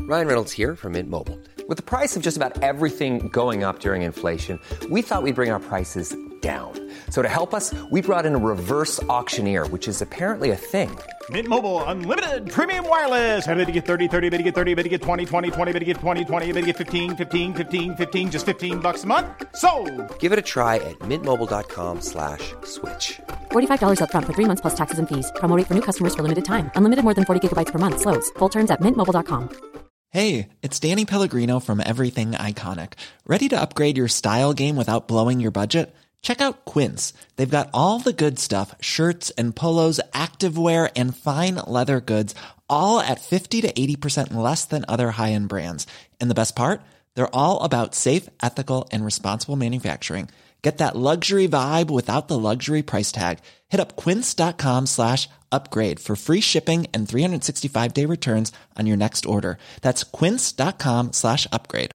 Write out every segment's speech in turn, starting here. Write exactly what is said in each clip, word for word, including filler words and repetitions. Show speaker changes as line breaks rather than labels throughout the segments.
Ryan Reynolds here from Mint Mobile. With the price of just about everything going up during inflation, we thought we'd bring our prices down. So to help us, we brought in a reverse auctioneer, which is apparently a thing.
Mint Mobile Unlimited Premium Wireless. How to get thirty, thirty, how to get thirty, how to get twenty, twenty, twenty, how to get twenty, twenty, how to get fifteen, fifteen, fifteen, fifteen, just fifteen bucks a month? Sold!
Give it a try at mintmobile.com slash switch.
forty-five dollars up front for three months plus taxes and fees. Promo rate for new customers for limited time. Unlimited more than forty gigabytes per month. Slows full terms at mint mobile dot com.
Hey, it's Danny Pellegrino from Everything Iconic. Ready to upgrade your style game without blowing your budget? Check out Quince. They've got all the good stuff, shirts and polos, activewear, and fine leather goods, all at fifty to eighty percent less than other high-end brands. And the best part? They're all about safe, ethical, and responsible manufacturing. Get that luxury vibe without the luxury price tag. Hit up quince.com slash upgrade for free shipping and three sixty-five day returns on your next order. That's quince.com slash upgrade.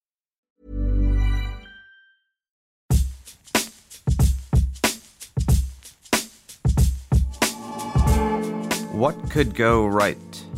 What could go right?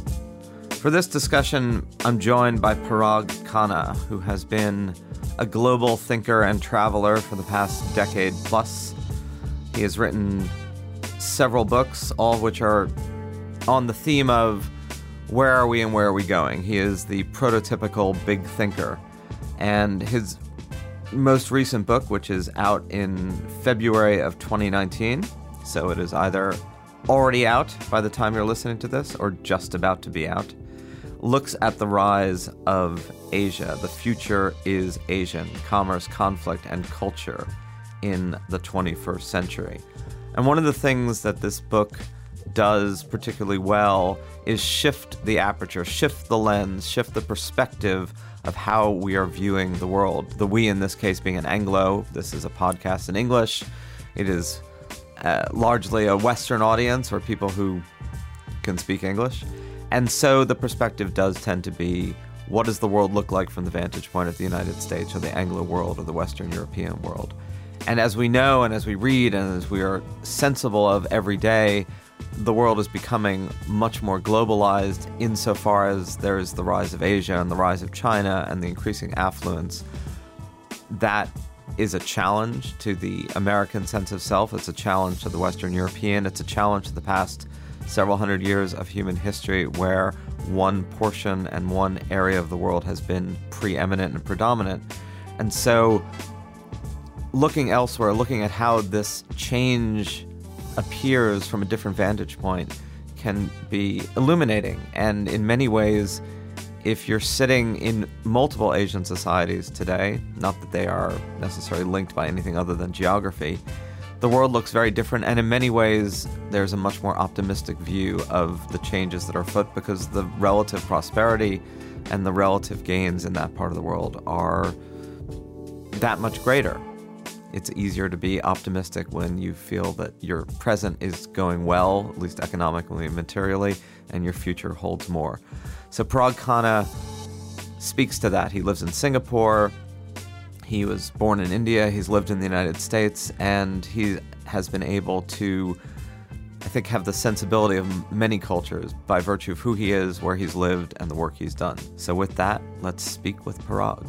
For this discussion, I'm joined by Parag Khanna, who has been a global thinker and traveler for the past decade plus. He has written several books, all of which are on the theme of where are we and where are we going. He is the prototypical big thinker. And his most recent book, which is out in February of twenty nineteen, so it is either already out by the time you're listening to this or just about to be out, looks at the rise of Asia. The future is Asian: commerce, conflict, and culture in the twenty-first century. And one of the things that this book does particularly well is shift the aperture, shift the lens, shift the perspective of how we are viewing the world. The we in this case being an Anglo. This is a podcast in English. It is uh, largely a Western audience or people who can speak English. And so the perspective does tend to be, what does the world look like from the vantage point of the United States or the Anglo world or the Western European world? And as we know and as we read and as we are sensible of every day, the world is becoming much more globalized insofar as there is the rise of Asia and the rise of China and the increasing affluence. That is a challenge to the American sense of self. It's a challenge to the Western European. It's a challenge to the past several hundred years of human history where one portion and one area of the world has been preeminent and predominant. And so looking elsewhere, looking at how this change appears from a different vantage point can be illuminating. And in many ways, if you're sitting in multiple Asian societies today, not that they are necessarily linked by anything other than geography, the world looks very different. And in many ways, there's a much more optimistic view of the changes that are afoot because the relative prosperity and the relative gains in that part of the world are that much greater. It's easier to be optimistic when you feel that your present is going well, at least economically and materially, and your future holds more. So Parag Khanna speaks to that. He lives in Singapore. He was born in India. He's lived in the United States, and he has been able to, I think, have the sensibility of many cultures by virtue of who he is, where he's lived, and the work he's done. So with that, let's speak with Parag.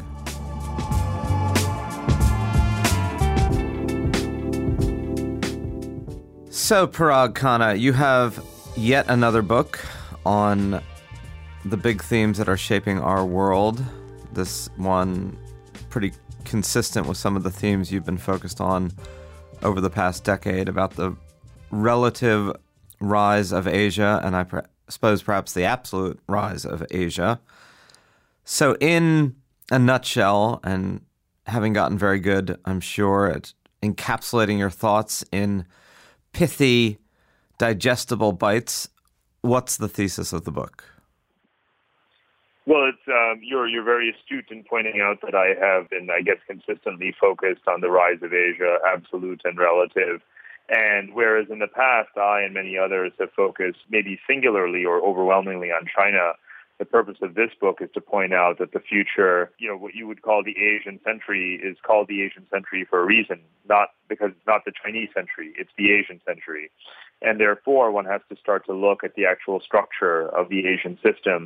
So, Parag Khanna, you have yet another book on the big themes that are shaping our world. This one pretty consistent with some of the themes you've been focused on over the past decade about the relative rise of Asia, and I pre- suppose perhaps the absolute rise of Asia. So in a nutshell, and having gotten very good, I'm sure, at encapsulating your thoughts in pithy, digestible bites, what's the thesis of the book?
Well, it's um, you're you're very astute in pointing out that I have been, I guess, consistently focused on the rise of Asia, absolute and relative. And whereas in the past, I and many others have focused maybe singularly or overwhelmingly on China, the purpose of this book is to point out that the future, you know, what you would call the Asian century is called the Asian century for a reason, not because it's not the Chinese century, it's the Asian century. And therefore, one has to start to look at the actual structure of the Asian system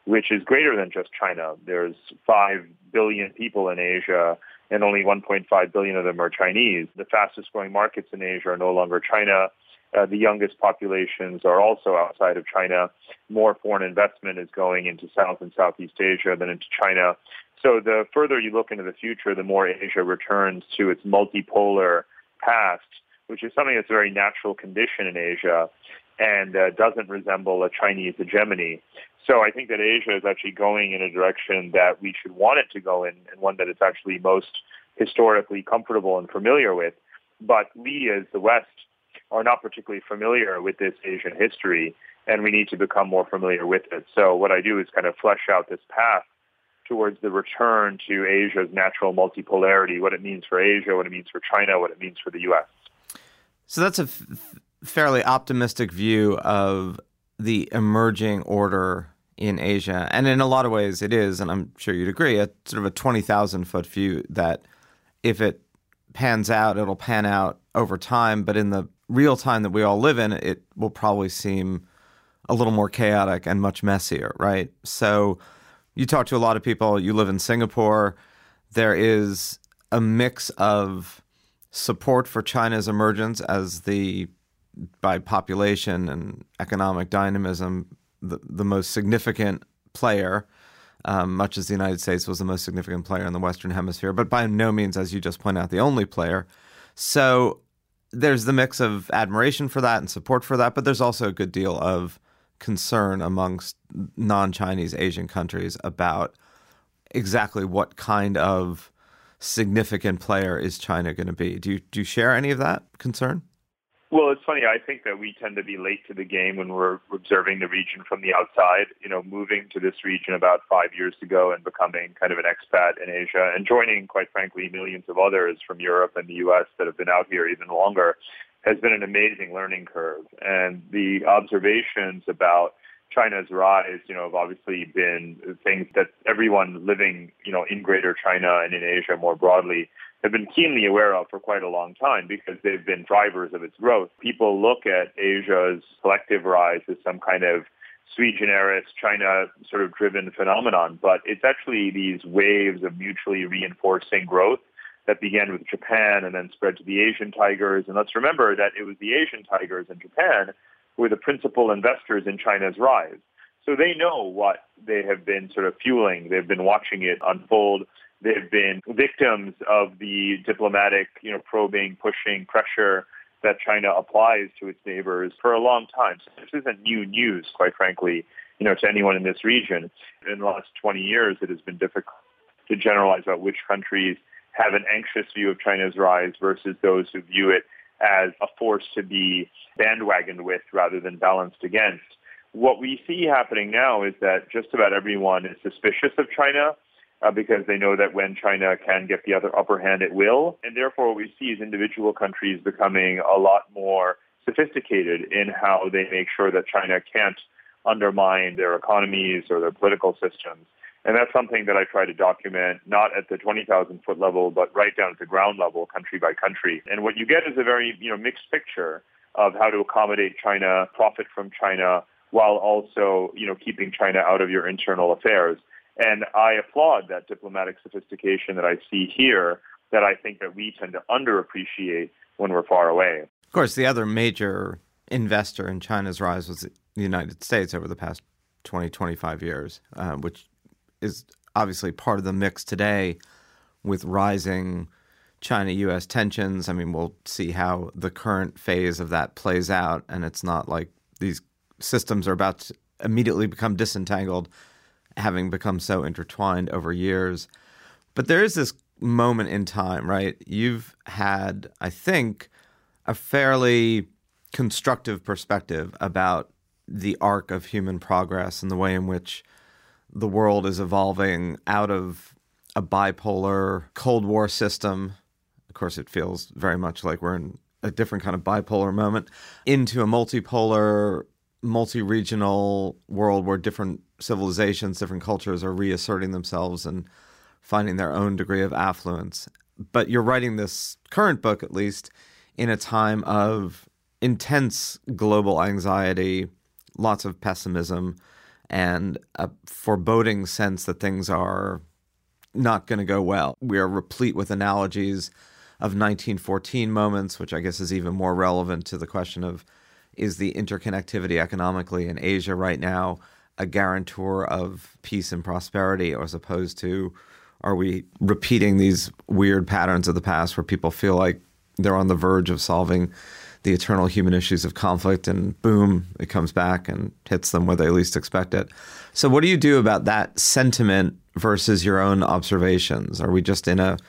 which is greater than just China. There's five billion people in Asia, and only one point five billion of them are Chinese. The fastest growing markets in Asia are no longer China. Uh, the youngest populations are also outside of China. More foreign investment is going into South and Southeast Asia than into China. So the further you look into the future, the more Asia returns to its multipolar past, which is something that's a very natural condition in Asia and uh, doesn't resemble a Chinese hegemony. So I think that Asia is actually going in a direction that we should want it to go in, and one that it's actually most historically comfortable and familiar with. But we, as the West, are not particularly familiar with this Asian history, and we need to become more familiar with it. So what I do is kind of flesh out this path towards the return to Asia's natural multipolarity, what it means for Asia, what it means for China, what it means for the U S.
So that's a f- fairly optimistic view of the emerging order in Asia. And in a lot of ways it is, and I'm sure you'd agree, a sort of a twenty thousand foot view that if it pans out, it'll pan out over time. But in the real time that we all live in, it will probably seem a little more chaotic and much messier, right? So you talk to a lot of people, you live in Singapore, there is a mix of support for China's emergence as the, by population and economic dynamism, the, the most significant player, um, much as the United States was the most significant player in the Western Hemisphere, but by no means, as you just point out, the only player. So there's the mix of admiration for that and support for that, but there's also a good deal of concern amongst non-Chinese Asian countries about exactly what kind of significant player is China going to be. Do you do you share any of that concern?
Well, it's funny. I think that we tend to be late to the game when we're observing the region from the outside. You know, moving to this region about five years ago and becoming kind of an expat in Asia and joining, quite frankly, millions of others from Europe and the U S that have been out here even longer has been an amazing learning curve. And the observations about China's rise, you know, have obviously been things that everyone living, you know, in Greater China and in Asia more broadly have been keenly aware of for quite a long time because they've been drivers of its growth. People look at Asia's collective rise as some kind of sui generis, China sort of driven phenomenon, but it's actually these waves of mutually reinforcing growth that began with Japan and then spread to the Asian tigers. And let's remember that it was the Asian tigers in Japan who were the principal investors in China's rise. So they know what they have been sort of fueling. They've been watching it unfold. They've been victims of the diplomatic, you know, probing, pushing, pressure that China applies to its neighbors for a long time. So this isn't new news, quite frankly, you know, to anyone in this region. In the last twenty years, it has been difficult to generalize about which countries have an anxious view of China's rise versus those who view it as a force to be bandwagoned with rather than balanced against. What we see happening now is that just about everyone is suspicious of China uh, because they know that when China can get the other upper hand, it will. And therefore, what we see is individual countries becoming a lot more sophisticated in how they make sure that China can't undermine their economies or their political systems. And that's something that I try to document, not at the twenty thousand foot level, but right down at the ground level, country by country. And what you get is a very, you know, mixed picture of how to accommodate China, profit from China, while also, you know, keeping China out of your internal affairs. And I applaud that diplomatic sophistication that I see here that I think that we tend to underappreciate when we're far away.
Of course, the other major investor in China's rise was the United States over the past twenty, twenty-five years, uh, which is obviously part of the mix today with rising China-U S tensions. I mean, we'll see how the current phase of that plays out, and it's not like these systems are about to immediately become disentangled, having become so intertwined over years. But there is this moment in time, right? You've had, I think, a fairly constructive perspective about the arc of human progress and the way in which the world is evolving out of a bipolar Cold War system. Of course, it feels very much like we're in a different kind of bipolar moment, into a multipolar, multi-regional world where different civilizations, different cultures are reasserting themselves and finding their own degree of affluence. But you're writing this current book, at least, in a time of intense global anxiety, lots of pessimism, and a foreboding sense that things are not going to go well. We are replete with analogies of nineteen fourteen moments, which I guess is even more relevant to the question of, is the interconnectivity economically in Asia right now a guarantor of peace and prosperity, as opposed to, are we repeating these weird patterns of the past where people feel like they're on the verge of solving the eternal human issues of conflict, and boom, it comes back and hits them where they least expect it. So what do you do about that sentiment versus your own observations? Are we just in a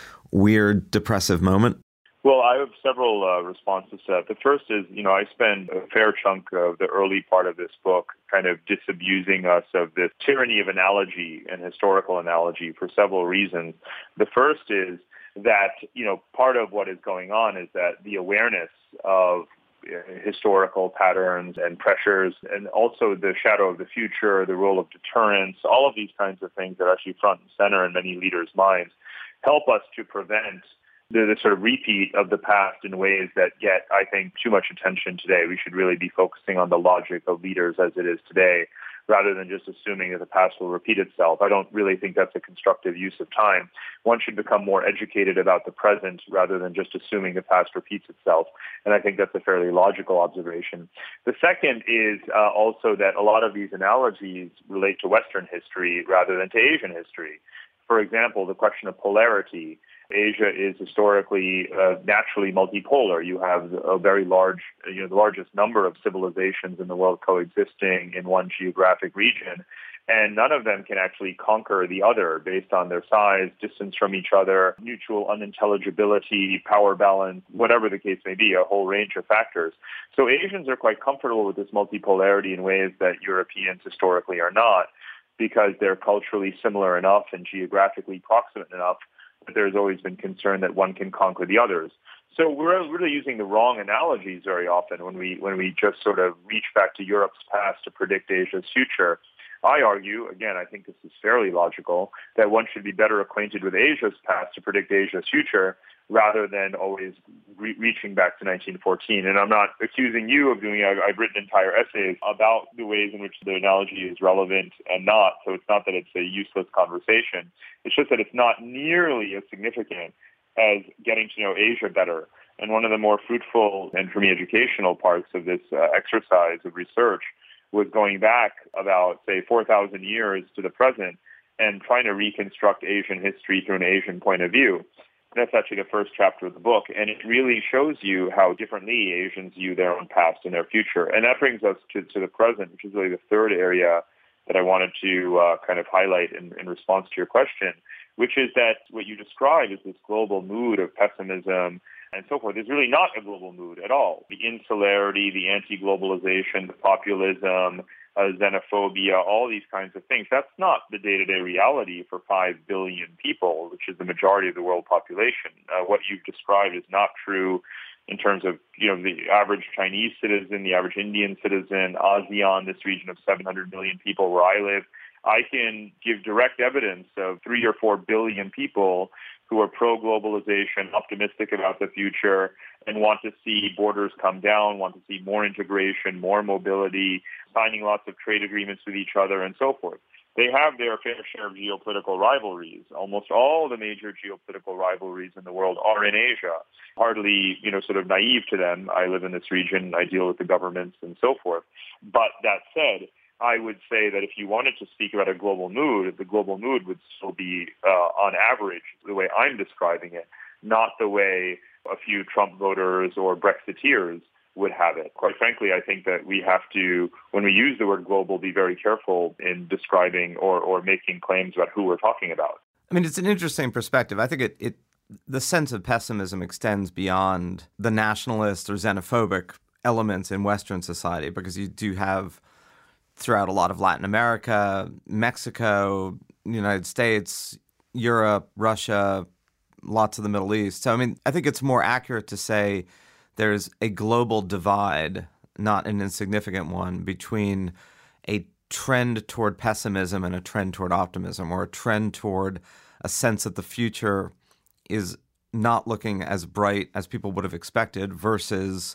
weird, depressive moment?
Well, I have several uh, responses to that. The first is, you know, I spend a fair chunk of the early part of this book kind of disabusing us of this tyranny of analogy and historical analogy for several reasons. The first is that, you know, part of what is going on is that the awareness of historical patterns and pressures, and also the shadow of the future, the role of deterrence, all of these kinds of things that are actually front and center in many leaders' minds, help us to prevent the, the sort of repeat of the past in ways that get, I think, too much attention today. We should really be focusing on the logic of leaders as it is today, rather than just assuming that the past will repeat itself. I don't really think that's a constructive use of time. One should become more educated about the present rather than just assuming the past repeats itself. And I think that's a fairly logical observation. The second is uh, also that a lot of these analogies relate to Western history rather than to Asian history. For example, the question of polarity. Asia is historically uh, naturally multipolar. You have a very large, you know, the largest number of civilizations in the world coexisting in one geographic region, and none of them can actually conquer the other based on their size, distance from each other, mutual unintelligibility, power balance, whatever the case may be, a whole range of factors. So Asians are quite comfortable with this multipolarity in ways that Europeans historically are not, because they're culturally similar enough and geographically proximate enough. But there's always been concern that one can conquer the others. So we're really using the wrong analogies very often when we when we just sort of reach back to Europe's past to predict Asia's future. I argue, again, I think this is fairly logical, that one should be better acquainted with Asia's past to predict Asia's future rather than always re- reaching back to nineteen fourteen. And I'm not accusing you of doing it. I've, I've written entire essays about the ways in which the analogy is relevant and not. So it's not that it's a useless conversation. It's just that it's not nearly as significant as getting to know Asia better. And one of the more fruitful and, for me, educational parts of this uh, exercise of research was going back about, say, four thousand years to the present and trying to reconstruct Asian history through an Asian point of view. That's actually the first chapter of the book, and it really shows you how differently Asians view their own past and their future. And that brings us to, to the present, which is really the third area that I wanted to uh, kind of highlight in, in response to your question, which is that what you describe is this global mood of pessimism and so forth is really not a global mood at all. The insularity, the anti-globalization, the populism, uh, xenophobia, all these kinds of things, that's not the day-to-day reality for five billion people, which is the majority of the world population. Uh, what you've described is not true in terms of, you know, the average Chinese citizen, the average Indian citizen, ASEAN, this region of seven hundred million people where I live. I can give direct evidence of three or four billion people who are pro-globalization, optimistic about the future, and want to see borders come down, want to see more integration, more mobility, signing lots of trade agreements with each other, and so forth. They have their fair share of geopolitical rivalries. Almost all the major geopolitical rivalries in the world are in Asia. Hardly, you know, sort of naive to them. I live in this region, I deal with the governments and so forth. But that said, I would say that if you wanted to speak about a global mood, the global mood would still be, uh, on average, the way I'm describing it, not the way a few Trump voters or Brexiteers would have it. Quite frankly, I think that we have to, when we use the word global, be very careful in describing or, or making claims about who we're talking about.
I mean, it's an interesting perspective. I think it, it the sense of pessimism extends beyond the nationalist or xenophobic elements in Western society, because you do have throughout a lot of Latin America, Mexico, United States, Europe, Russia, lots of the Middle East. So, I mean, I think it's more accurate to say there's a global divide, not an insignificant one, between a trend toward pessimism and a trend toward optimism, or a trend toward a sense that the future is not looking as bright as people would have expected versus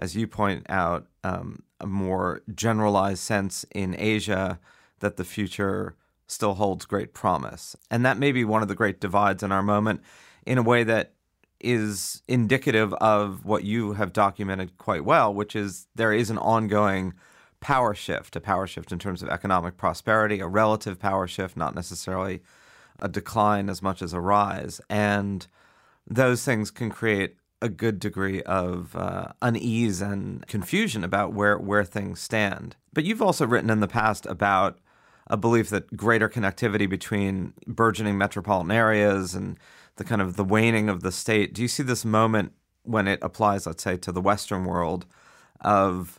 as you point out, um, a more generalized sense in Asia that the future still holds great promise. And that may be one of the great divides in our moment in a way that is indicative of what you have documented quite well, which is there is an ongoing power shift, a power shift in terms of economic prosperity, a relative power shift, not necessarily a decline as much as a rise. And those things can create a good degree of uh, unease and confusion about where, where things stand. But you've also written in the past about a belief that greater connectivity between burgeoning metropolitan areas and the kind of the waning of the state. Do you see this moment when it applies, let's say, to the Western world of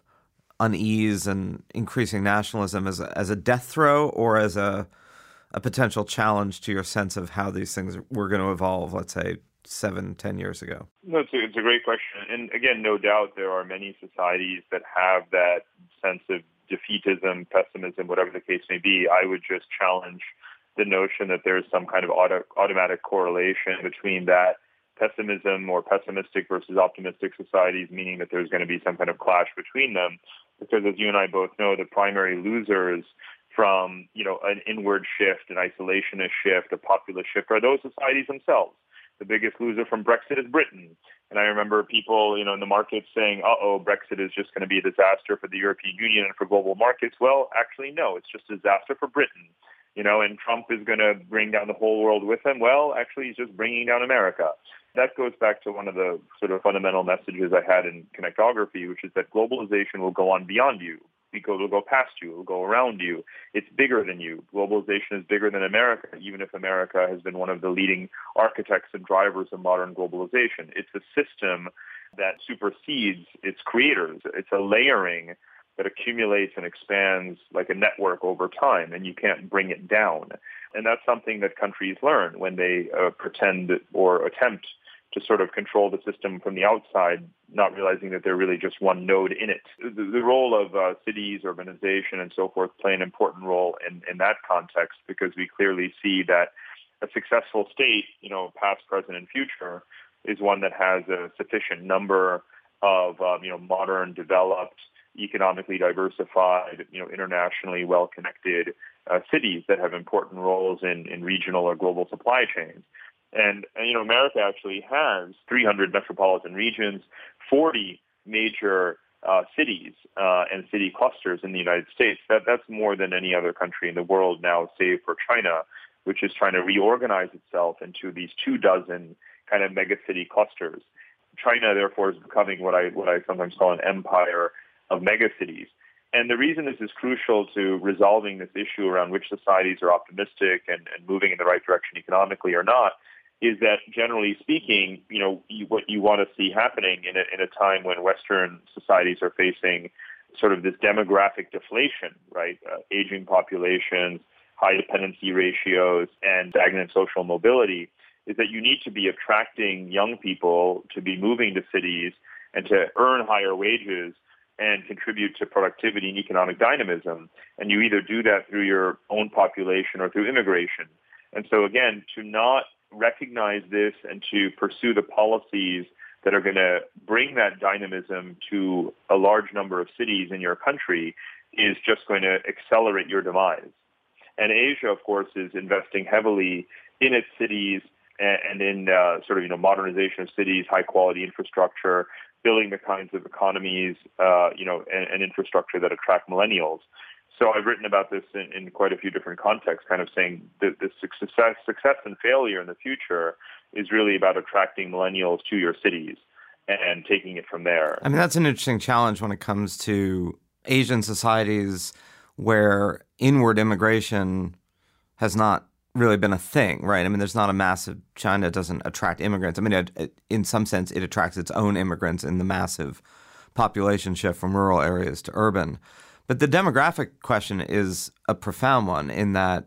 unease and increasing nationalism as a, as a death throw or as a a potential challenge to your sense of how these things were going to evolve, let's say, seven, ten years ago?
No, it's a, it's a great question. And again, no doubt there are many societies that have that sense of defeatism, pessimism, whatever the case may be. I would just challenge the notion that there's some kind of auto, automatic correlation between that pessimism or pessimistic versus optimistic societies, meaning that there's going to be some kind of clash between them. Because as you and I both know, the primary losers from, you know, an inward shift, an isolationist shift, a populist shift are those societies themselves. The biggest loser from Brexit is Britain. And I remember people, you know, in the markets saying, uh-oh, Brexit is just going to be a disaster for the European Union and for global markets. Well, actually, no, it's just a disaster for Britain. You know, and Trump is going to bring down the whole world with him. Well, actually, he's just bringing down America. That goes back to one of the sort of fundamental messages I had in Connectography, which is that globalization will go on beyond you. It will go past you. It will go around you. It's bigger than you. Globalization is bigger than America, even if America has been one of the leading architects and drivers of modern globalization. It's a system that supersedes its creators. It's a layering that accumulates and expands like a network over time, and you can't bring it down. And that's something that countries learn when they uh, pretend or attempt to sort of control the system from the outside, not realizing that they're really just one node in it. The, the role of uh, cities, urbanization, and so forth play an important role in, in that context, because we clearly see that a successful state, you know, past, present, and future, is one that has a sufficient number of, um, you know, modern, developed, economically diversified, you know, internationally well-connected uh, cities that have important roles in, in regional or global supply chains. And, and, you know, America actually has three hundred metropolitan regions, forty major uh, cities uh, and city clusters in the United States. That That's more than any other country in the world now, save for China, which is trying to reorganize itself into these two dozen kind of megacity clusters. China, therefore, is becoming what I what I sometimes call an empire of megacities. And the reason this is crucial to resolving this issue around which societies are optimistic and, and moving in the right direction economically or not is that, generally speaking, you know, you, what you want to see happening in a, in a time when Western societies are facing sort of this demographic deflation, right? Uh, aging populations, high dependency ratios, and stagnant social mobility, is that you need to be attracting young people to be moving to cities and to earn higher wages and contribute to productivity and economic dynamism. And you either do that through your own population or through immigration. And so, again, to not recognize this and to pursue the policies that are going to bring that dynamism to a large number of cities in your country is just going to accelerate your demise. And Asia, of course, is investing heavily in its cities and in uh, sort of, you know, modernization of cities, high quality infrastructure, building the kinds of economies, uh, you know, and, and infrastructure that attract millennials. So I've written about this in, in quite a few different contexts, kind of saying that the success, success and failure in the future is really about attracting millennials to your cities and taking it from there.
I mean, that's an interesting challenge when it comes to Asian societies where inward immigration has not really been a thing, right? I mean, there's not a massive, China doesn't attract immigrants. I mean, it, it, in some sense, it attracts its own immigrants in the massive population shift from rural areas to urban. But the demographic question is a profound one in that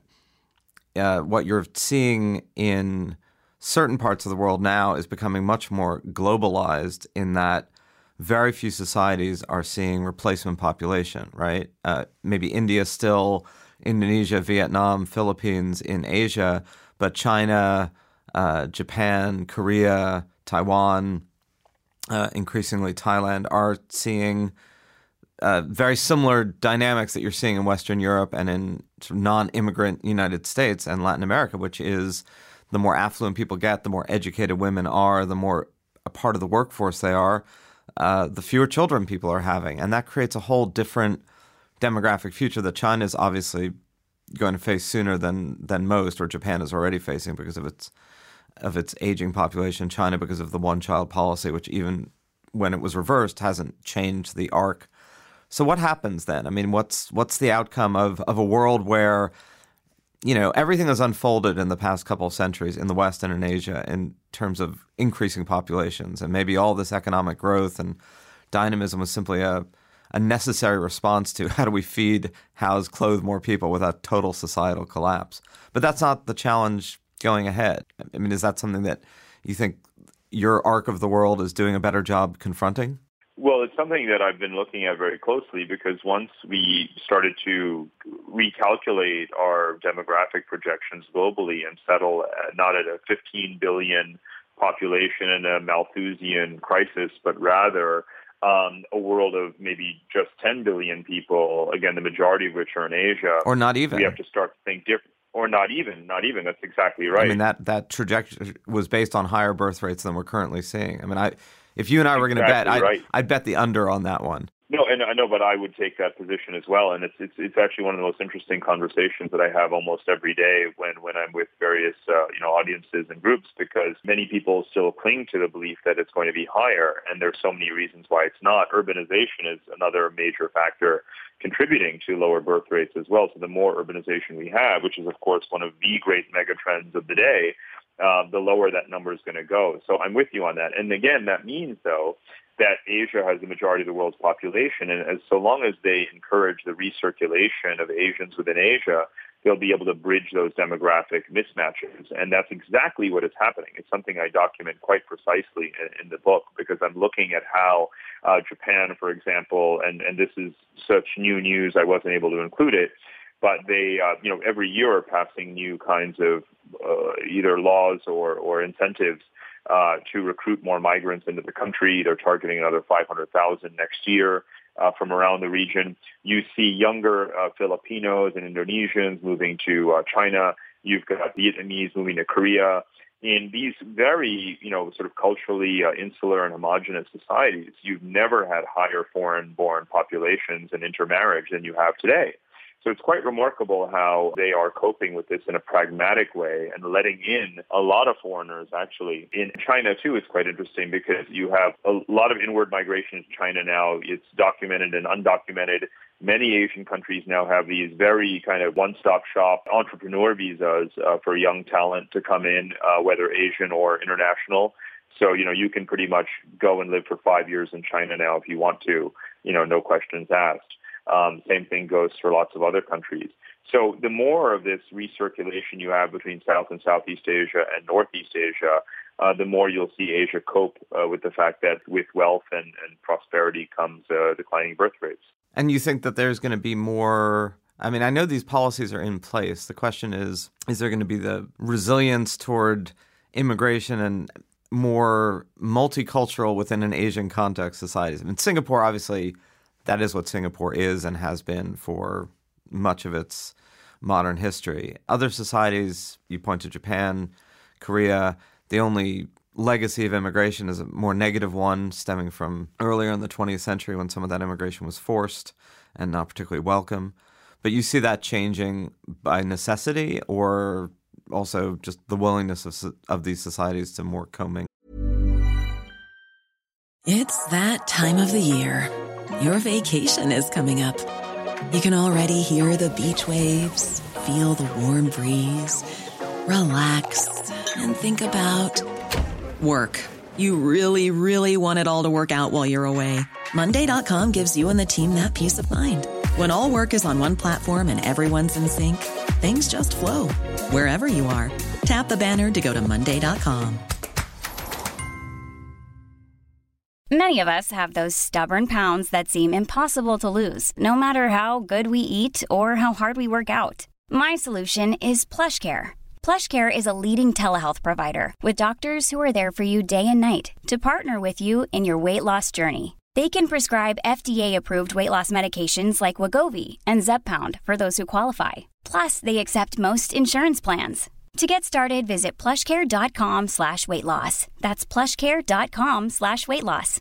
uh, what you're seeing in certain parts of the world now is becoming much more globalized in that very few societies are seeing replacement population, right? Uh, maybe India still, Indonesia, Vietnam, Philippines in Asia, but China, uh, Japan, Korea, Taiwan, uh, increasingly Thailand, are seeing uh, very similar dynamics that you're seeing in Western Europe and in sort of non-immigrant United States and Latin America, which is the more affluent people get, the more educated women are, the more a part of the workforce they are, uh, the fewer children people are having. And that creates a whole different demographic future that China is obviously going to face sooner than than most, or Japan is already facing because of its of its aging population. China, because of the one-child policy, which even when it was reversed, hasn't changed the arc. So what happens then? I mean, what's what's the outcome of, of a world where, you know, everything has unfolded in the past couple of centuries in the West and in Asia in terms of increasing populations, and maybe all this economic growth and dynamism was simply a a necessary response to how do we feed, house, clothe more people without total societal collapse. But that's not the challenge going ahead. I mean, is that something that you think your arc of the world is doing a better job confronting?
Well, it's something that I've been looking at very closely, because once we started to recalculate our demographic projections globally and settle at, not at a fifteen billion population and a Malthusian crisis, but rather Um, a world of maybe just ten billion people, again, the majority of which are in Asia.
Or not even.
We have to start to think different. Or not even, not even. That's exactly right.
I mean, that, that trajectory was based on higher birth rates than we're currently seeing. I mean, I if you and I were going to bet, I'd,
right.
I'd bet the under on that one.
No, and I know, but I would take that position as well. And it's it's it's actually one of the most interesting conversations that I have almost every day when, when I'm with various uh, you know audiences and groups, because many people still cling to the belief that it's going to be higher, and there's so many reasons why it's not. Urbanization is another major factor contributing to lower birth rates as well. So the more urbanization we have, which is of course one of the great megatrends of the day, uh, the lower that number is going to go. So I'm with you on that. And again, that means though that Asia has the majority of the world's population, and as so long as they encourage the recirculation of Asians within Asia, they'll be able to bridge those demographic mismatches. And that's exactly what is happening. It's something I document quite precisely in, in the book, because I'm looking at how uh, Japan, for example, and, and this is such new news, I wasn't able to include it, but they, uh, you know, every year are passing new kinds of uh, either laws or, or incentives Uh, to recruit more migrants into the country. They're targeting another five hundred thousand next year uh, from around the region. You see younger uh, Filipinos and Indonesians moving to uh, China. You've got Vietnamese moving to Korea. In these very, you know, sort of culturally uh, insular and homogenous societies, you've never had higher foreign-born populations and intermarriage than you have today. So it's quite remarkable how they are coping with this in a pragmatic way and letting in a lot of foreigners, actually. In China, too, it's quite interesting because you have a lot of inward migration to China now. It's documented and undocumented. Many Asian countries now have these very kind of one-stop shop entrepreneur visas uh, for young talent to come in, uh, whether Asian or international. So, you know, you can pretty much go and live for five years in China now if you want to, you know, no questions asked. Um, same thing goes for lots of other countries. So the more of this recirculation you have between South and Southeast Asia and Northeast Asia, uh, the more you'll see Asia cope uh, with the fact that with wealth and, and prosperity comes uh, declining birth rates.
And you think that there's going to be more... I mean, I know these policies are in place. The question is, is there going to be the resilience toward immigration and more multicultural within an Asian context societies? I mean, Singapore, obviously... That is what Singapore is and has been for much of its modern history. Other societies, you point to Japan, Korea, the only legacy of immigration is a more negative one stemming from earlier in the twentieth century when some of that immigration was forced and not particularly welcome. But you see that changing by necessity or also just the willingness of, of these societies to more comming?
It's that time of the year. Your vacation is coming up. You can already hear the beach waves, feel the warm breeze, relax, and think about work. You really, really want it all to work out while you're away. Monday dot com gives you and the team that peace of mind. When all work is on one platform and everyone's in sync, things just flow. Wherever you are, tap the banner to go to Monday dot com.
Many of us have those stubborn pounds that seem impossible to lose, no matter how good we eat or how hard we work out. My solution is PlushCare. PlushCare is a leading telehealth provider with doctors who are there for you day and night to partner with you in your weight loss journey. They can prescribe F D A-approved weight loss medications like Wegovy and Zepbound for those who qualify. Plus, they accept most insurance plans. To get started, visit plushcare.com slash weight loss. That's plushcare.com slash weight loss.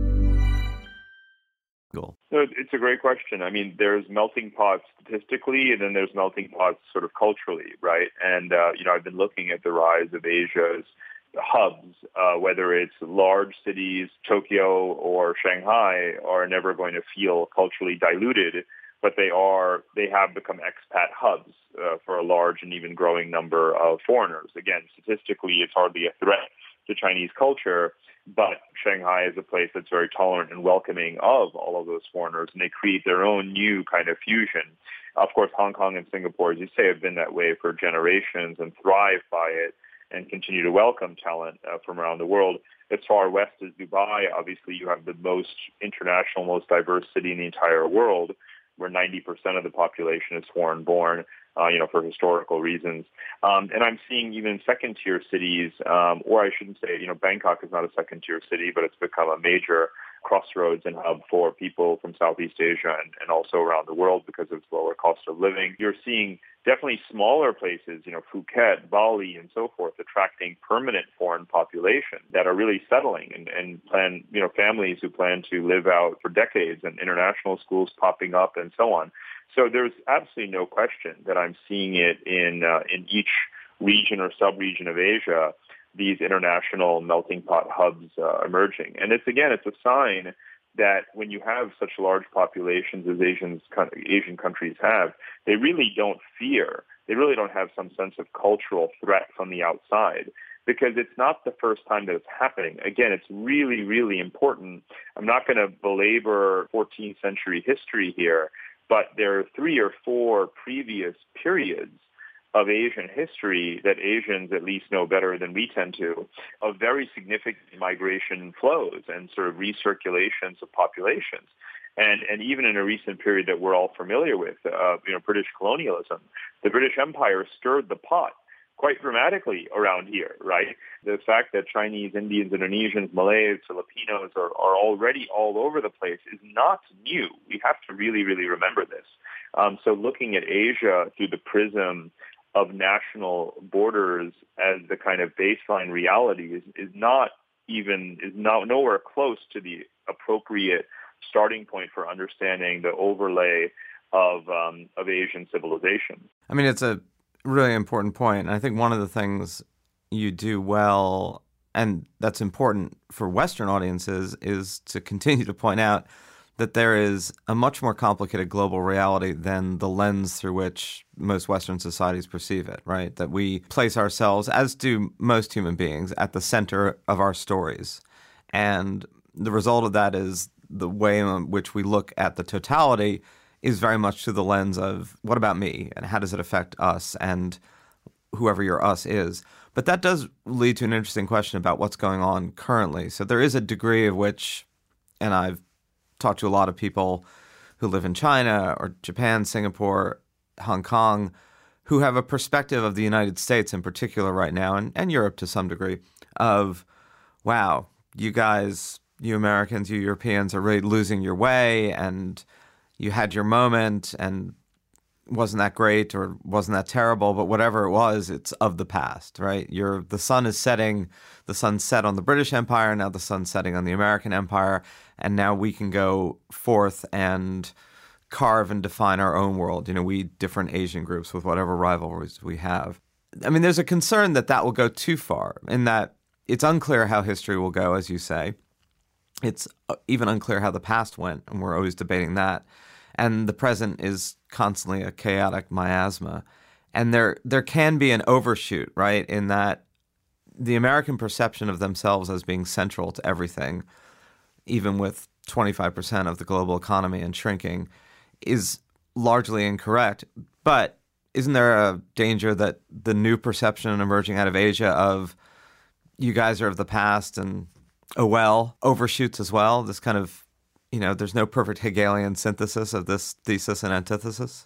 Cool.
So it's a great question. I mean, there's melting pots statistically, and then there's melting pots sort of culturally, right? And, uh, you know, I've been looking at the rise of Asia's hubs, uh, whether it's large cities, Tokyo or Shanghai, are never going to feel culturally diluted, but they are, they have become expat hubs uh, for a large and even growing number of foreigners. Again, statistically, it's hardly a threat to Chinese culture, but Shanghai is a place that's very tolerant and welcoming of all of those foreigners, and they create their own new kind of fusion. Of course, Hong Kong and Singapore, as you say, have been that way for generations and thrive by it and continue to welcome talent uh, from around the world. As far west as Dubai, obviously you have the most international, most diverse city in the entire world, where ninety percent of the population is foreign-born, uh, you know, for historical reasons. Um, and I'm seeing even second-tier cities, um, or I shouldn't say, you know, Bangkok is not a second-tier city, but it's become a major crossroads and hub for people from Southeast Asia and, and also around the world because of its lower cost of living. You're seeing definitely smaller places, you know, Phuket, Bali, and so forth, attracting permanent foreign population that are really settling and, and plan, you know, families who plan to live out for decades and international schools popping up and so on. So there's absolutely no question that I'm seeing it in uh, in each region or sub-region of Asia, these international melting pot hubs uh, emerging. And it's, again, it's a sign that when you have such large populations as Asians, Asian countries have, they really don't fear, they really don't have some sense of cultural threat from the outside, because it's not the first time that it's happening. Again, it's really, really important. I'm not going to belabor fourteenth century history here, but there are three or four previous periods of Asian history that Asians at least know better than we tend to, of very significant migration flows and sort of recirculations of populations. And and even in a recent period that we're all familiar with, uh, you know, British colonialism, the British Empire stirred the pot quite dramatically around here, right? The fact that Chinese, Indians, Indonesians, Malays, Filipinos are, are already all over the place is not new. We have to really, really remember this. Um, so looking at Asia through the prism of national borders as the kind of baseline reality is, is not even, is not nowhere close to the appropriate starting point for understanding the overlay of um, of Asian civilization.
I mean, it's a really important point. And I think one of the things you do well, and that's important for Western audiences, is to continue to point out that there is a much more complicated global reality than the lens through which most Western societies perceive it, right? That we place ourselves, as do most human beings, at the center of our stories. And the result of that is the way in which we look at the totality is very much through the lens of what about me and how does it affect us and whoever your us is. But that does lead to an interesting question about what's going on currently. So there is a degree of which, and I've talked to a lot of people who live in China or Japan, Singapore, Hong Kong, who have a perspective of the United States in particular right now, and, and Europe to some degree, of, wow, you guys, you Americans, you Europeans are really losing your way, and you had your moment, and wasn't that great or wasn't that terrible, but whatever it was, it's of the past, right? You're, the sun is setting, the sun set on the British Empire, now the sun's setting on the American Empire, and now we can go forth and carve and define our own world, you know, we different Asian groups with whatever rivalries we have. I mean, there's a concern that that will go too far, in that it's unclear how history will go, as you say. It's even unclear how the past went, and we're always debating that. And the present is constantly a chaotic miasma. And there there can be an overshoot, right, in that the American perception of themselves as being central to everything, even with twenty-five percent of the global economy and shrinking, is largely incorrect. But isn't there a danger that the new perception emerging out of Asia of you guys are of the past and, oh well, overshoots as well? This kind of, you know, there's no perfect Hegelian synthesis of this thesis and antithesis?
Well, I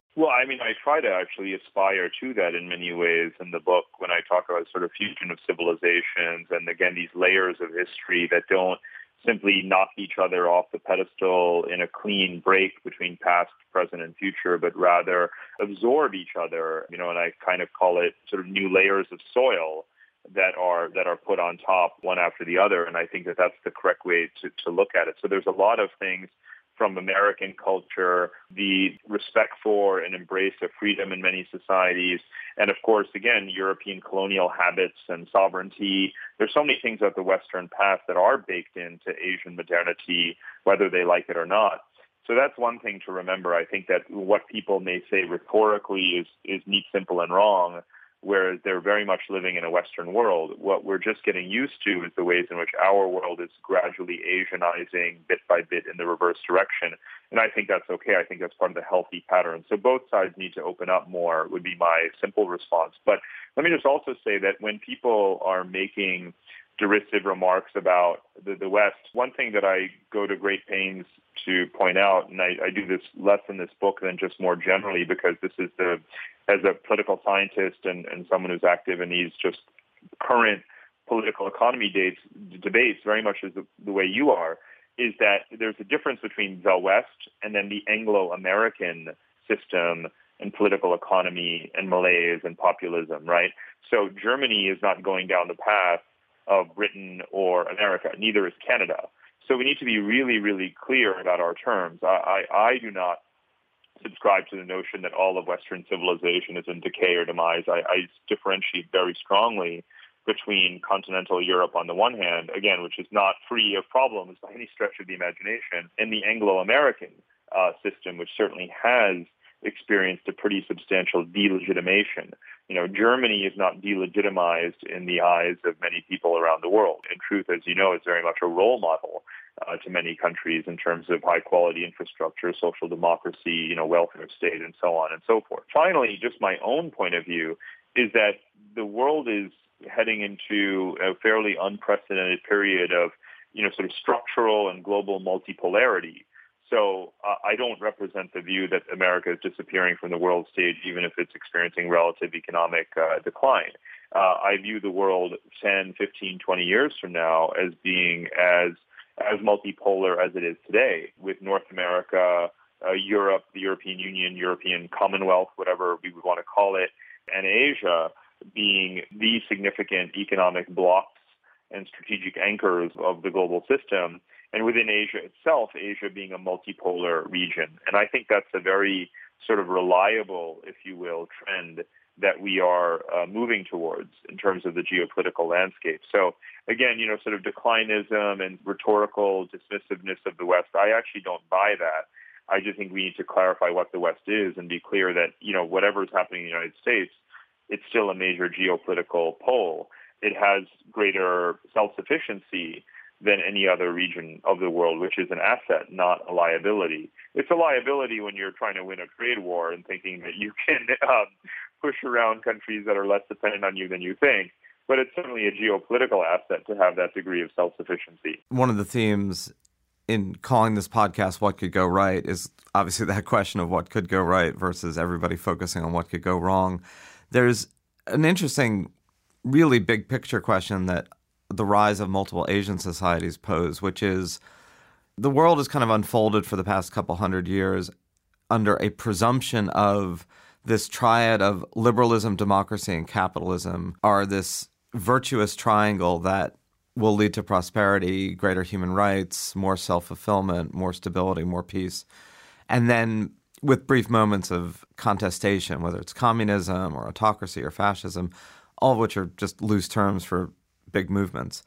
I mean, I try to actually aspire to that in many ways in the book when I talk about sort of fusion of civilizations and, again, these layers of history that don't simply knock each other off the pedestal in a clean break between past, present, and future, but rather absorb each other, you know, and I kind of call it sort of new layers of soil that are that are put on top one after the other. And I think that that's the correct way to, to look at it. So there's a lot of things from American culture, the respect for and embrace of freedom in many societies, and of course, again, European colonial habits and sovereignty. There's so many things about the Western past that are baked into Asian modernity, whether they like it or not. So that's one thing to remember. I think that what people may say rhetorically is, is neat, simple, and wrong, whereas they're very much living in a Western world. What we're just getting used to is the ways in which our world is gradually Asianizing bit by bit in the reverse direction. And I think that's okay. I think that's part of the healthy pattern. So both sides need to open up more would be my simple response. But let me just also say that when people are making derisive remarks about the, the West, one thing that I go to great pains to point out, and I, I do this less in this book than just more generally, because this is the, as a political scientist and, and someone who's active in these just current political economy dates, debates, very much as the, the way you are, is that there's a difference between the West and then the Anglo-American system and political economy and malaise and populism, right? So Germany is not going down the path of Britain or America. Neither is Canada. So we need to be really, really clear about our terms. I, I, I do not subscribe to the notion that all of Western civilization is in decay or demise. I, I differentiate very strongly between continental Europe on the one hand, again, which is not free of problems by any stretch of the imagination, and the Anglo-American uh, system, which certainly has experienced a pretty substantial delegitimation. You know, Germany is not delegitimized in the eyes of many people around the world. In truth, as you know, it's very much a role model uh, to many countries in terms of high-quality infrastructure, social democracy, you know, welfare state, and so on and so forth. Finally, just my own point of view is that the world is heading into a fairly unprecedented period of, you know, sort of structural and global multipolarity. So uh, I don't represent the view that America is disappearing from the world stage, even if it's experiencing relative economic uh, decline. Uh, I view the world ten, fifteen, twenty years from now as being as as multipolar as it is today, with North America, uh, Europe, the European Union, European Commonwealth, whatever we would want to call it, and Asia being the significant economic blocks and strategic anchors of the global system. And within Asia itself, Asia being a multipolar region. And I think that's a very sort of reliable, if you will, trend that we are uh, moving towards in terms of the geopolitical landscape. So again, you know, sort of declinism and rhetorical dismissiveness of the West, I actually don't buy that. I just think we need to clarify what the West is and be clear that, you know, whatever is happening in the United States, it's still a major geopolitical pole. It has greater self-sufficiency than any other region of the world, which is an asset, not a liability. It's a liability when you're trying to win a trade war and thinking that you can um, push around countries that are less dependent on you than you think. But it's certainly a geopolitical asset to have that degree of self-sufficiency.
One of the themes in calling this podcast What Could Go Right is obviously that question of what could go right versus everybody focusing on what could go wrong. There's an interesting, really big picture question that the rise of multiple Asian societies pose, which is the world has kind of unfolded for the past couple hundred years under a presumption of this triad of liberalism, democracy, and capitalism are this virtuous triangle that will lead to prosperity, greater human rights, more self-fulfillment, more stability, more peace. And then with brief moments of contestation, whether it's communism or autocracy or fascism, all of which are just loose terms for big movements.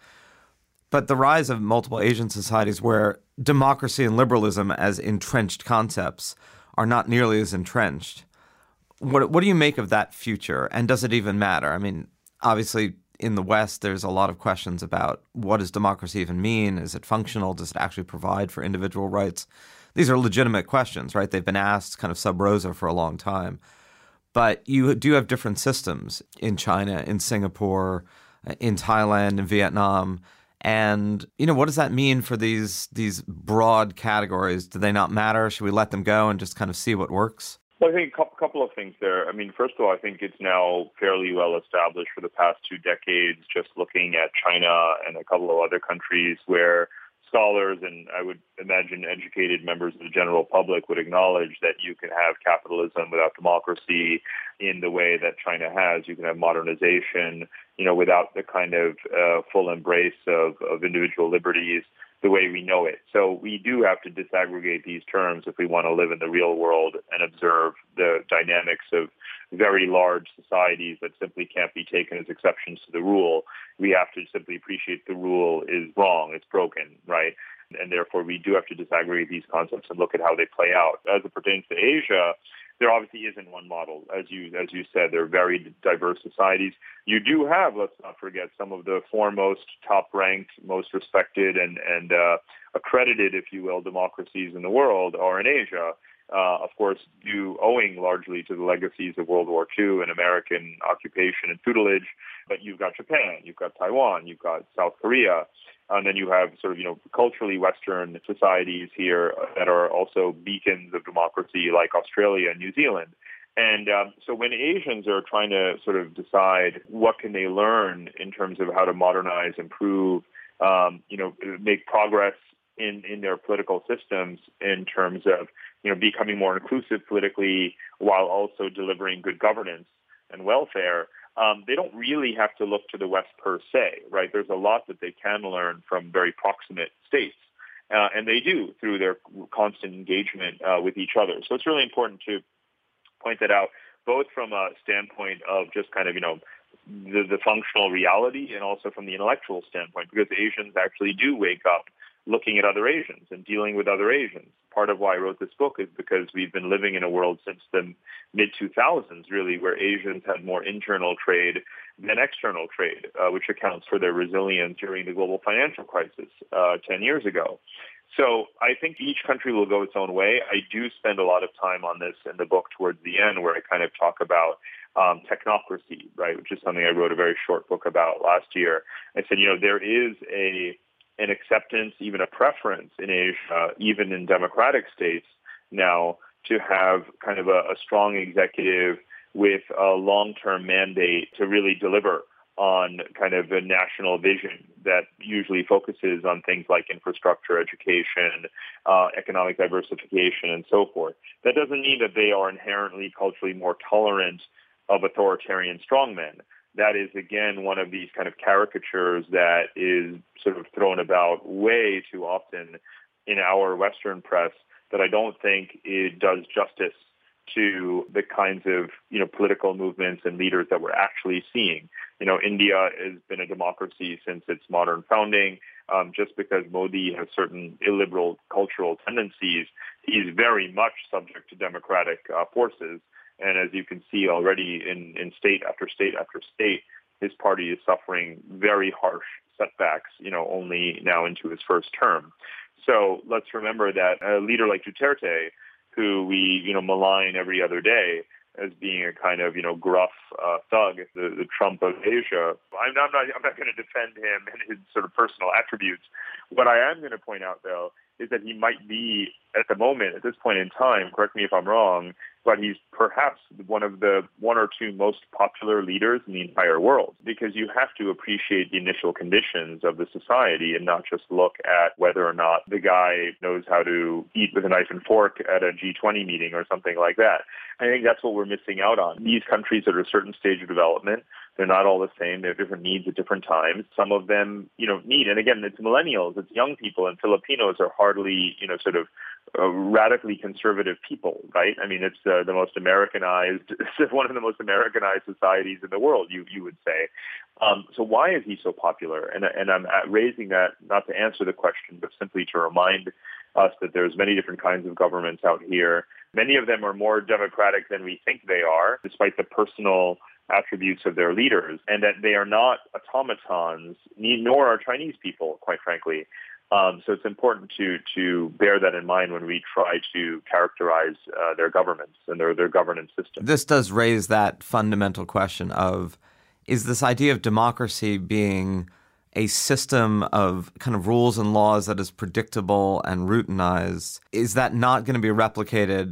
But the rise of multiple Asian societies where democracy and liberalism as entrenched concepts are not nearly as entrenched. What, what do you make of that future? And does it even matter? I mean, obviously in the West, there's a lot of questions about what does democracy even mean? Is it functional? Does it actually provide for individual rights? These are legitimate questions, right? They've been asked kind of sub rosa for a long time. But you do have different systems in China, in Singapore, in Thailand, in Vietnam. And, you know, what does that mean for these these broad categories? Do they not matter? Should we let them go and just kind of see what works?
Well, I think a couple of things there. I mean, first of all, I think it's now fairly well established for the past two decades, just looking at China and a couple of other countries where scholars and I would imagine educated members of the general public would acknowledge that you can have capitalism without democracy in the way that China has. You can have modernization, you know, without the kind of uh, full embrace of, of individual liberties the way we know it. So we do have to disaggregate these terms if we want to live in the real world and observe the dynamics of very large societies that simply can't be taken as exceptions to the rule. We have to simply appreciate the rule is wrong, it's broken, right? And therefore we do have to disaggregate these concepts and look at how they play out. As it pertains to Asia, there obviously isn't one model. As you as you said, they're very diverse societies. You do have, let's not forget, some of the foremost, top-ranked, most respected and, and uh, accredited, if you will, democracies in the world are in Asia. Uh, of course, due owing largely to the legacies of World War Two and American occupation and tutelage. But you've got Japan, you've got Taiwan, you've got South Korea, and then you have sort of, you know, culturally Western societies here that are also beacons of democracy like Australia and New Zealand. And um, so when Asians are trying to sort of decide what can they learn in terms of how to modernize, improve, um, you know, make progress in, in their political systems in terms of, you know, becoming more inclusive politically while also delivering good governance and welfare, um, they don't really have to look to the West per se, right? There's a lot that they can learn from very proximate states, uh, and they do through their constant engagement uh, with each other. So it's really important to point that out, both from a standpoint of just kind of, you know, the, the functional reality and also from the intellectual standpoint, because Asians actually do wake up looking at other Asians and dealing with other Asians. Part of why I wrote this book is because we've been living in a world since the mid two thousands, really, where Asians had more internal trade than external trade, uh, which accounts for their resilience during the global financial crisis uh, ten years ago. So I think each country will go its own way. I do spend a lot of time on this in the book towards the end, where I kind of talk about um, technocracy, right, which is something I wrote a very short book about last year. I said, you know, there is a an acceptance, even a preference in Asia, even in democratic states now, to have kind of a, a strong executive with a long-term mandate to really deliver on kind of a national vision that usually focuses on things like infrastructure, education, uh, economic diversification, and so forth. That doesn't mean that they are inherently culturally more tolerant of authoritarian strongmen. That is, again, one of these kind of caricatures that is sort of thrown about way too often in our Western press that I don't think it does justice to the kinds of, you know, political movements and leaders that we're actually seeing. You know, India has been a democracy since its modern founding. Um, just because Modi has certain illiberal cultural tendencies, he's very much subject to democratic uh, forces. And as you can see already in, in state after state after state, his party is suffering very harsh setbacks, you know, only now into his first term. So let's remember that a leader like Duterte, who we, you know, malign every other day as being a kind of, you know, gruff uh, thug, the, the Trump of Asia, I'm not, I'm not, I'm not going to defend him and his sort of personal attributes. What I am going to point out, though, is that he might be, at the moment, at this point in time, correct me if I'm wrong, but he's perhaps one of the one or two most popular leaders in the entire world, because you have to appreciate the initial conditions of the society and not just look at whether or not the guy knows how to eat with a knife and fork at a G twenty meeting or something like that. I think that's what we're missing out on. These countries are at a certain stage of development. They're not all the same. They have different needs at different times. Some of them, you know, need, and again, it's millennials, it's young people, and Filipinos are hardly, you know, sort of uh, radically conservative people, right? I mean, it's uh, the most Americanized, it's one of the most Americanized societies in the world, you you would say. Um, so why is he so popular? And, and I'm raising that not to answer the question, but simply to remind us that there's many different kinds of governments out here. Many of them are more democratic than we think they are, despite the personal attributes of their leaders, and that they are not automatons, nor are Chinese people, quite frankly. Um, so it's important to to bear that in mind when we try to characterize uh, their governments and their, their governance system.
This does raise that fundamental question of, is this idea of democracy being a system of kind of rules and laws that is predictable and routinized, is that not going to be replicated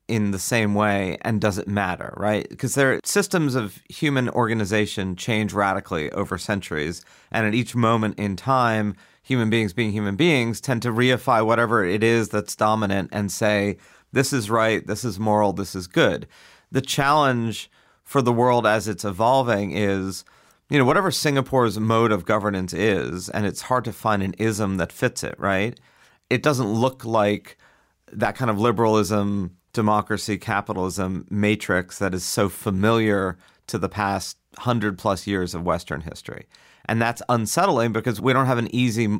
in the same way, and does it matter, right? Because their systems of human organization change radically over centuries, and at each moment in time, human beings being human beings tend to reify whatever it is that's dominant and say, this is right, this is moral, this is good. The challenge for the world as it's evolving is, you know, whatever Singapore's mode of governance is, and it's hard to find an ism that fits it, right? It doesn't look like that kind of liberalism, democracy, capitalism matrix that is so familiar to the past hundred plus years of Western history. And that's unsettling because we don't have an easy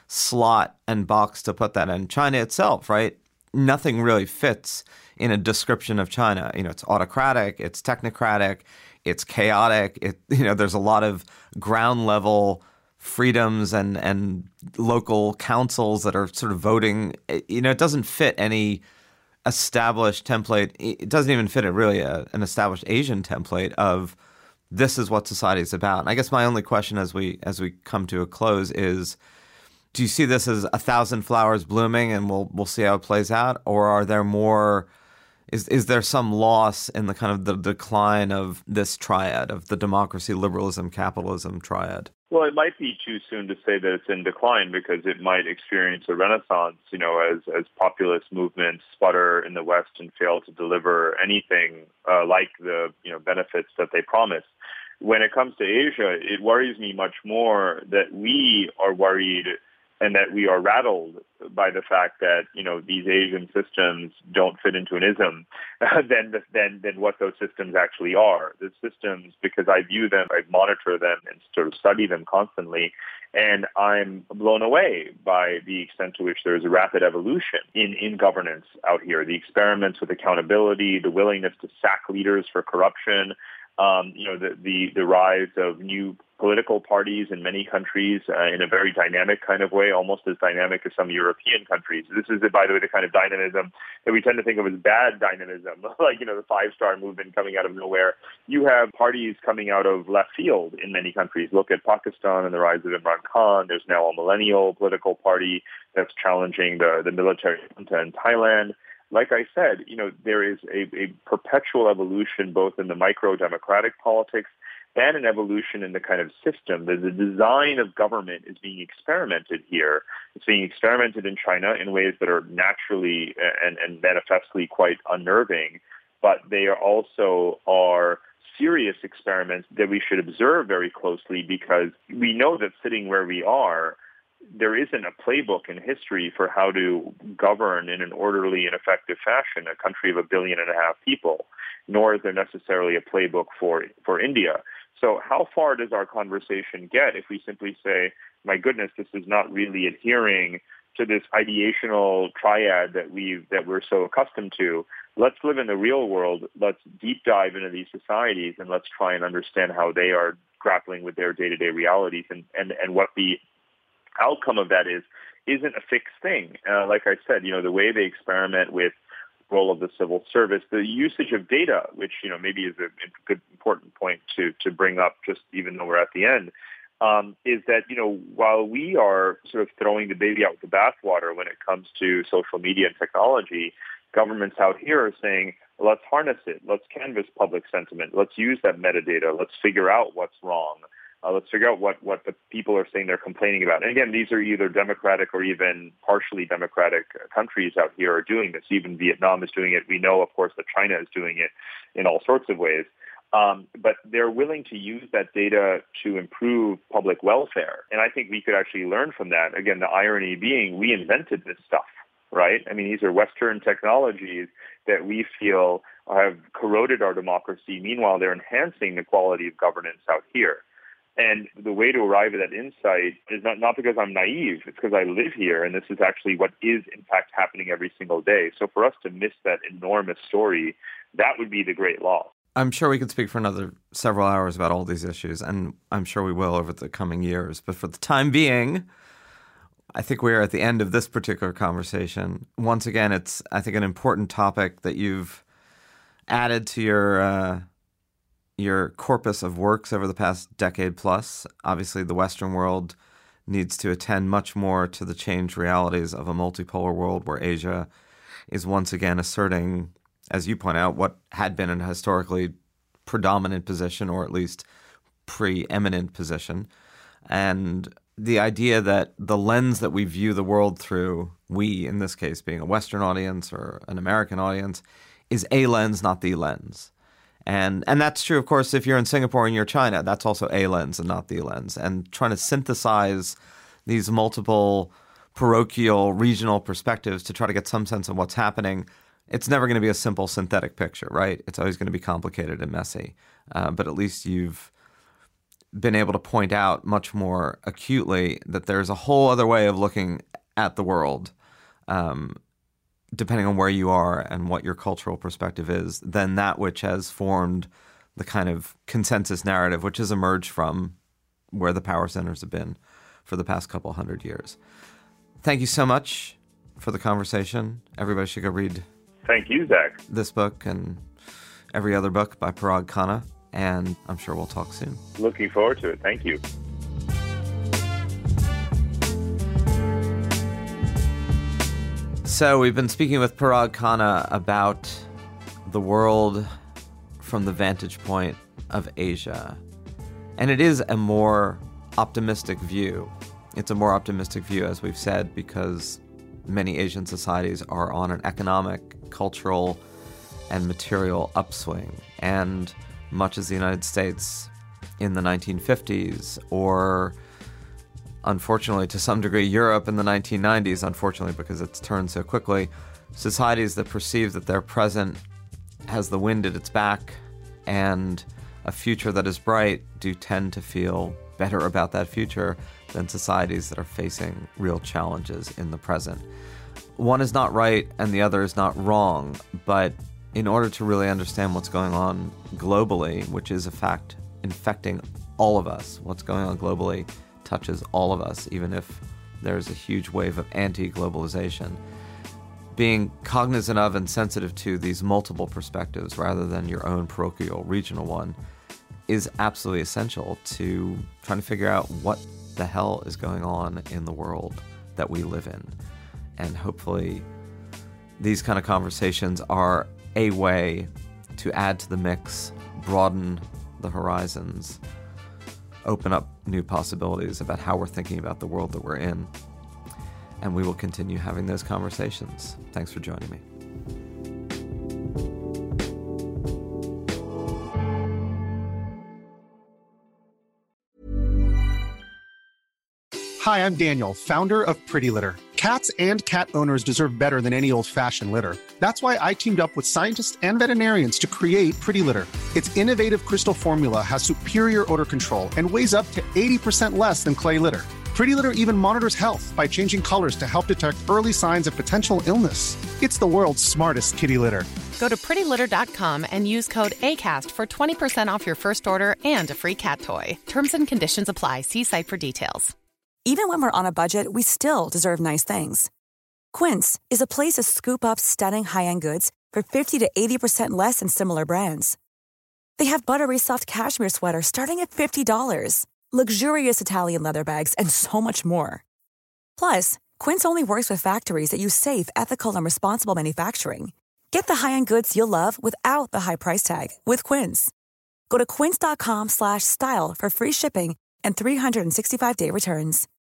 slot and box to put that in. China itself, right? Nothing really fits in a description of China. You know, it's autocratic, it's technocratic, it's chaotic. It, you know, there's a lot of ground level freedoms and, and local councils that are sort of voting. You know, it doesn't fit any established template. It doesn't even fit a really a, an established Asian template of this is what society is about. And I guess my only question as we as we come to a close is, do you see this as a thousand flowers blooming and we'll we'll see how it plays out? Or are there more, is is there some loss in the kind of the decline of this triad, of the democracy, liberalism, capitalism triad?
Well, it might be too soon to say that it's in decline because it might experience a renaissance, you know, as, as populist movements sputter in the West and fail to deliver anything uh, like the, you know, benefits that they promise. When it comes to Asia, it worries me much more that we are worried and that we are rattled by the fact that, you know, these Asian systems don't fit into an ism than, than, than what those systems actually are. The systems, because I view them, I monitor them and sort of study them constantly, and I'm blown away by the extent to which there is a rapid evolution in, in governance out here. The experiments with accountability, the willingness to sack leaders for corruption, um, you know, the, the, the rise of new political parties in many countries uh, in a very dynamic kind of way, almost as dynamic as some European countries. This is, by the way, the kind of dynamism that we tend to think of as bad dynamism, like, you know, the five-star movement coming out of nowhere. You have parties coming out of left field in many countries. Look at Pakistan and the rise of Imran Khan. There's now a millennial political party that's challenging the, the military junta in Thailand. Like I said, you know, there is a, a perpetual evolution both in the micro-democratic politics and an evolution in the kind of system. The, the design of government is being experimented here. It's being experimented in China in ways that are naturally and, and manifestly quite unnerving, but they are also are serious experiments that we should observe very closely because we know that sitting where we are, there isn't a playbook in history for how to govern in an orderly and effective fashion a country of a billion and a half people, nor is there necessarily a playbook for for India. So how far does our conversation get if we simply say, my goodness, this is not really adhering to this ideational triad that we that we're so accustomed to? Let's live in the real world. Let's deep dive into these societies and let's try and understand how they are grappling with their day-to-day realities and, and, and what the outcome of that is, isn't a fixed thing. Uh, like I said, you know, the way they experiment with the role of the civil service, the usage of data, which, you know, maybe is a, a good, important point to, to bring up just even though we're at the end, um, is that, you know, while we are sort of throwing the baby out with the bathwater when it comes to social media and technology, governments out here are saying, let's harness it. Let's canvass public sentiment. Let's use that metadata. Let's figure out what's wrong. Uh, let's figure out what, what the people are saying they're complaining about. And again, these are either democratic or even partially democratic countries out here are doing this. Even Vietnam is doing it. We know, of course, that China is doing it in all sorts of ways. Um, but they're willing to use that data to improve public welfare. And I think we could actually learn from that. Again, the irony being we invented this stuff, right? I mean, these are Western technologies that we feel have corroded our democracy. Meanwhile, they're enhancing the quality of governance out here. And the way to arrive at that insight is not, not because I'm naive, it's because I live here, and this is actually what is, in fact, happening every single day. So for us to miss that enormous story, that would be the great loss.
I'm sure we could speak for another several hours about all these issues, and I'm sure we will over the coming years. But for the time being, I think we're at the end of this particular conversation. Once again, it's, I think, an important topic that you've added to your uh, your corpus of works over the past decade plus. Obviously, the Western world needs to attend much more to the changed realities of a multipolar world where Asia is once again asserting as you point out, what had been an historically predominant position, or at least preeminent position. And the idea that the lens that we view the world through, we, in this case being a Western audience or an American audience, is a lens, not the lens. And and that's true, of course, if you're in Singapore and you're China, that's also a lens and not the lens. And trying to synthesize these multiple parochial, regional perspectives to try to get some sense of what's happening, it's never going to be a simple synthetic picture, right? It's always going to be complicated and messy. Uh, but at least you've been able to point out much more acutely that there's a whole other way of looking at the world, um, depending on where you are and what your cultural perspective is, than that which has formed the kind of consensus narrative which has emerged from where the power centers have been for the past couple hundred years. Thank you so much for the conversation. Everybody should go read
Thank you, Zach.
this book and every other book by Parag Khanna, and I'm sure we'll talk soon.
Looking forward to it. Thank you.
So we've been speaking with Parag Khanna about the world from the vantage point of Asia. And it is a more optimistic view. It's a more optimistic view, as we've said, because many Asian societies are on an economic, cultural, and material upswing. And much as the United States in the nineteen fifties, or unfortunately to some degree Europe in the nineteen nineties, unfortunately because it's turned so quickly, societies that perceive that their present has the wind at its back and a future that is bright do tend to feel better about that future than societies that are facing real challenges in the present. One is not right and the other is not wrong, but in order to really understand what's going on globally, which is a fact infecting all of us, what's going on globally touches all of us, even if there's a huge wave of anti-globalization. Being cognizant of and sensitive to these multiple perspectives rather than your own parochial regional one is absolutely essential to trying to figure out what the hell is going on in the world that we live in. And hopefully these kind of conversations are a way to add to the mix, broaden the horizons, open up new possibilities about how we're thinking about the world that we're in. And we will continue having those conversations. Thanks for joining me.
Hi, I'm Daniel, founder of Pretty Litter. Cats and cat owners deserve better than any old-fashioned litter. That's why I teamed up with scientists and veterinarians to create Pretty Litter. Its innovative crystal formula has superior odor control and weighs up to eighty percent less than clay litter. Pretty Litter even monitors health by changing colors to help detect early signs of potential illness. It's the world's smartest kitty litter.
Go to pretty litter dot com and use code ACAST for twenty percent off your first order and a free cat toy. Terms and conditions apply. See site for details.
Even when we're on a budget, we still deserve nice things. Quince is a place to scoop up stunning high-end goods for fifty to eighty percent less than similar brands. They have buttery soft cashmere sweaters starting at fifty dollars, luxurious Italian leather bags, and so much more. Plus, Quince only works with factories that use safe, ethical, and responsible manufacturing. Get the high-end goods you'll love without the high price tag with Quince. Go to quince dot com slash style for free shipping and three sixty-five day returns.